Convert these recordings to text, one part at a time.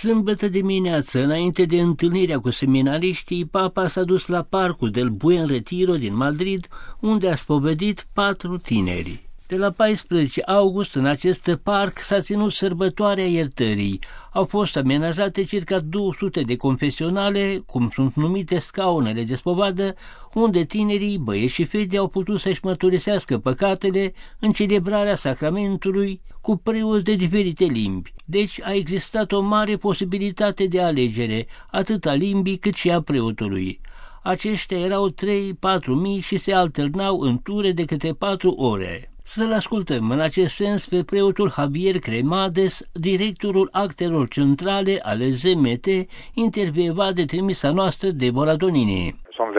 Sâmbătă dimineață, înainte de întâlnirea cu seminariștii, papa s-a dus la parcul del Buen Retiro din Madrid, unde a spovedit 4 tineri. De la 14 august, în acest parc, s-a ținut sărbătoarea iertării. Au fost amenajate circa 200 de confesionale, cum sunt numite scaunele de spovadă, unde tinerii, băieți și fete, au putut să-și mărturisească păcatele în celebrarea sacramentului cu preoți de diferite limbi. Deci a existat o mare posibilitate de alegere, atât a limbii cât și a preotului. Aceștia erau 3-4 mii și se alternau în ture de câte 4 ore. Să-l ascultăm în acest sens pe preotul Javier Cremades, directorul actelor centrale ale ZMT, intervievat de trimisa noastră Deborah Donini.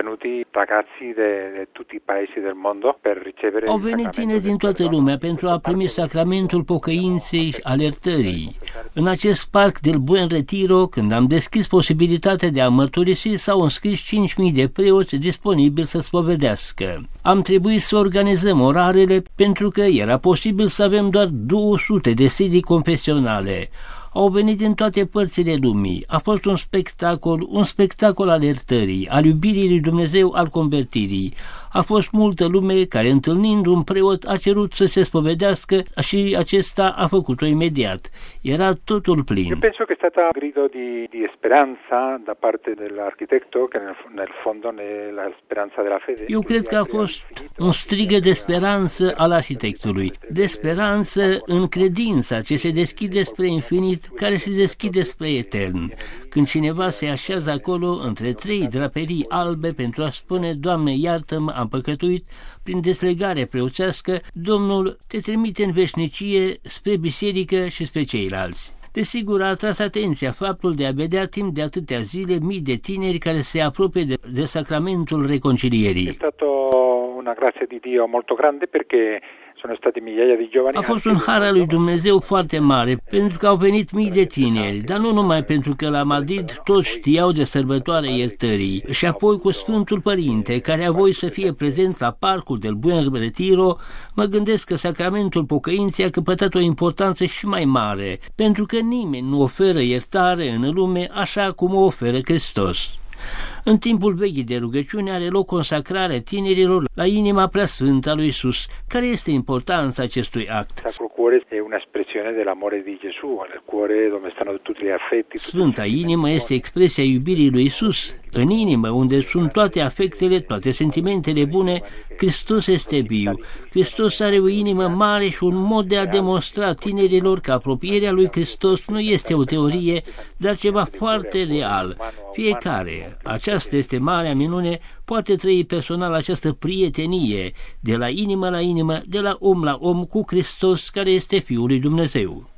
Au venit tineri din toată lumea pentru a primi sacramentul pocăinței și alertării. În acest parc del Buen Retiro, când am deschis posibilitatea de a mărturisi, s-au înscris 5.000 de preoți disponibili să spovedească. Am trebuit să organizăm orarele pentru că era posibil să avem doar 200 de sedii confesionale. Au venit din toate părțile lumii. A fost un spectacol al iertării, al iubirii lui Dumnezeu, al convertirii. A fost multă lume care, întâlnind un preot, a cerut să se spovedească și acesta a făcut-o imediat. Era totul plin. Eu penso che è stata un grido di speranza da parte dell'architetto, che nel fondo è la speranza della fede. Eu cred că a fost un strigă de speranță al arhitectului, de speranță în credința ce se deschide spre infinit, care se deschide spre etern. Când cineva se așează acolo între 3 draperii albe pentru a spune: Doamne, iartă-mă, am păcătuit, prin deslegare preoțească, Domnul te trimite în veșnicie spre biserică și spre ceilalți. Desigur, a atras atenția faptul de a vedea timp de atâtea zile mii de tineri care se apropie de sacramentul reconcilierii. È stato una grazia di Dio molto grande perché a fost un har al lui Dumnezeu foarte mare, pentru că au venit mii de tineri, dar nu numai pentru că la Madrid toți știau de sărbătoarea iertării, și apoi cu Sfântul Părinte, care a voit să fie prezent la parcul del Buen Retiro, mă gândesc că sacramentul pocăinței a căpătat o importanță și mai mare, pentru că nimeni nu oferă iertare în lume așa cum o oferă Hristos. În timpul vechii de rugăciune are loc consacrarea tinerilor la inima preasfântă a lui Iisus. Care este importanța acestui act? Sacro Cuore è un'espressione dell'amore di Gesù, nel cuore dove stanno tutti gli affetti. Sfânta inimă este expresia iubirii lui Iisus. În inimă, unde sunt toate afectele, toate sentimentele bune, Hristos este viu. Hristos are o inimă mare și un mod de a demonstra tinerilor că apropierea lui Hristos nu este o teorie, dar ceva foarte real. Fiecare, aceasta este marea minune, poate trăi personal această prietenie, de la inimă la inimă, de la om cu Hristos, care este Fiul lui Dumnezeu.